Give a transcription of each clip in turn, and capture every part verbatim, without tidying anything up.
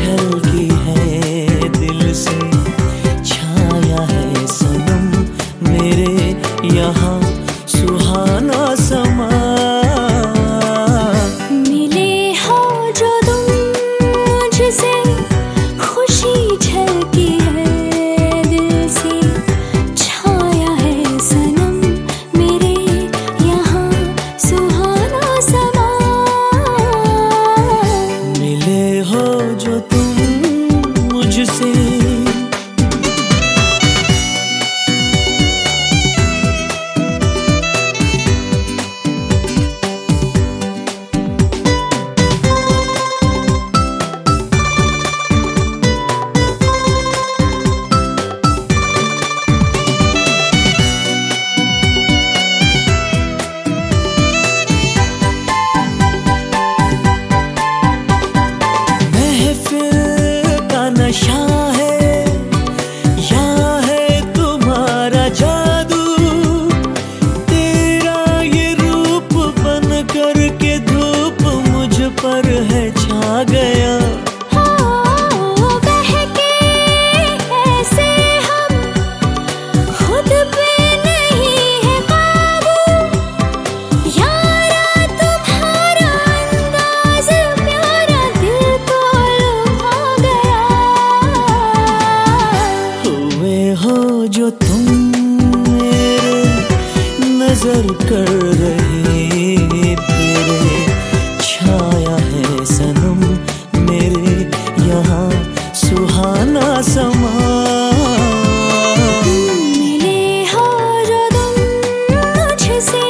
झलकी है दिल से, छाया है सनम मेरे यहाँ सुहाना समा। मिले हो जो तुम मुझसे, खुशी झलकी है दिल से, छाया है सनम मेरे यहाँ सुहाना समा। मिले हो जो तुम मुझसे, नशा है या है तुम्हारा जादू, तेरा ये रूप बन कर के धूप मुझ पर है छा गया। हाँ, बहके ऐसे हम, खुद पे नहीं है काबू, यारा तुम्हारा अंदाज प्यारा दिल को लुभा गया। हुए हो जो तुम मेरे, नजर कर रहे तेरे, छाया है सनम मेरे यहाँ सुहाना समा। मिले हो जो तुम मुझसे,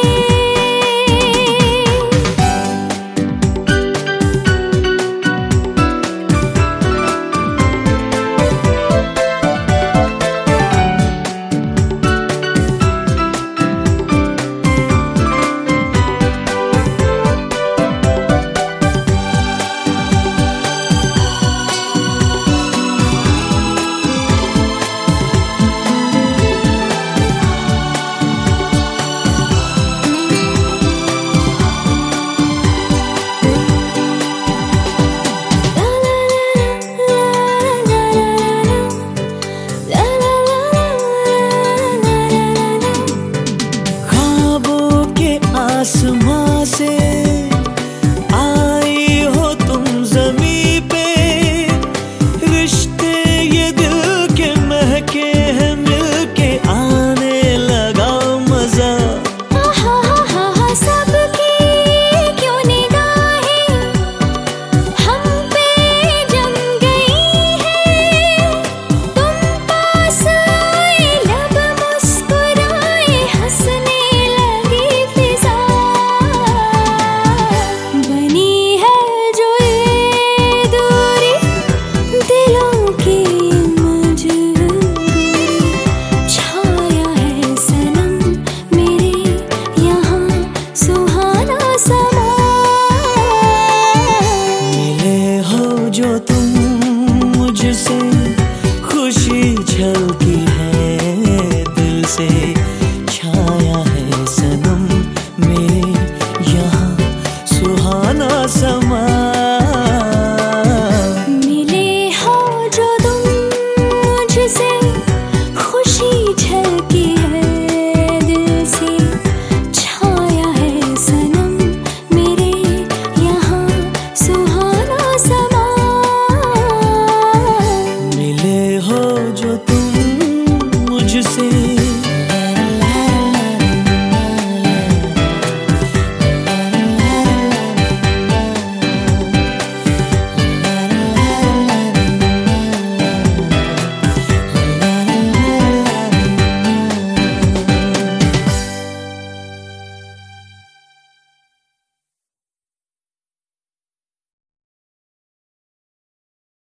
आसमां से आई हो तुम ज़मीं पे, रिश्ते ये दिल के महके हैं मिलके आने लगा मजा। सबकी क्यों निगाहें हम पे जम गई हैं, तुम पास आए लब मुस्कुराए हंसने लगी फिजा। बनी है जो ये दूरी दिलों की मजबूरी, छाया है सनम मेरे यहाँ सुहाना समा। मिले हो जो तुम